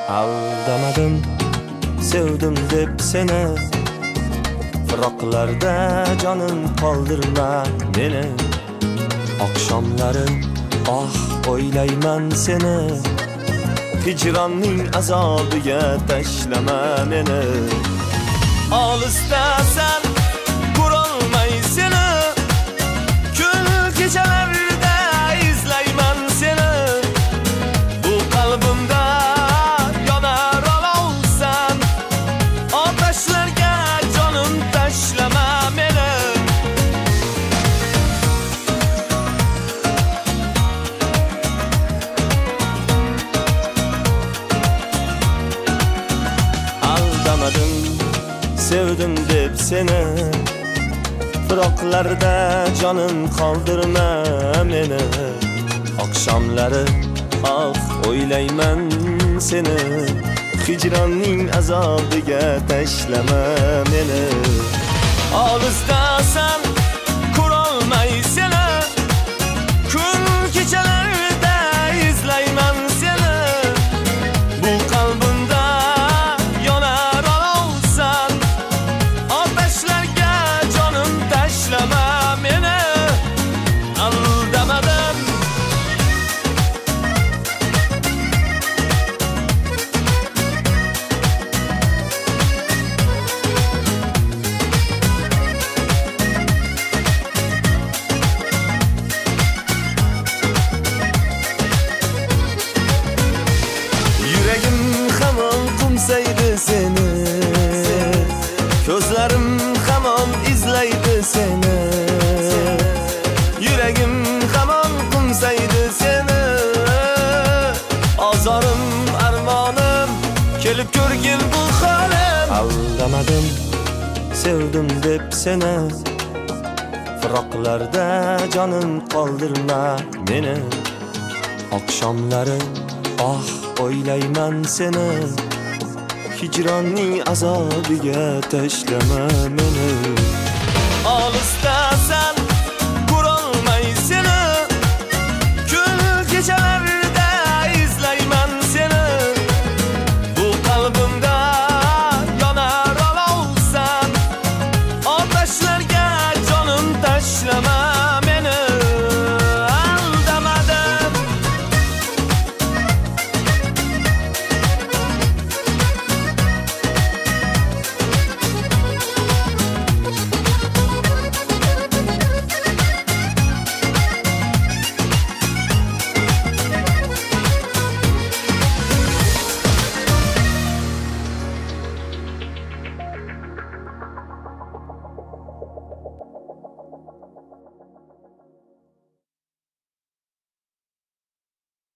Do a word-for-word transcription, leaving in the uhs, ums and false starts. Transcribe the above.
Aldamadım, sevdim deb seni. Firoqlarda canım qoldirma meni. Oqshomlari ah o'ylayman seni. Hicronning azobiga tashlama meni. Olisdasan ko'rolmay seni. Kun kechalarda izlayman seni. Bu qalbimda yonar olovsan. Otashlarga jonim tashlama meni. Aldamadım, sevdim deb seni. Firoqlarda jonim qoldirma meni. Oqshomlari ah o'ylayman seni. Hicronning azobiga tashlama meni. Olisdasan ko'rolmay seni. Kun kechalarda izlayman seni. Bu qalbimda yonar olovsan. Otashlarga jonim tashlama meni. Aldamadim. Yuragim hamon qumsaydi seni. Ko'zlarim hamon izlaydi seni. Yuragim hamon qumsaydi seni. Ozorim, armonim kelib ko'rgil bu holim. Aldamadim, sevdim deb seni. Firoqlarda jonim qoldirma meni. Oqshomlari ah o'ylayman seni. Hicronning azobiga tashlama meni.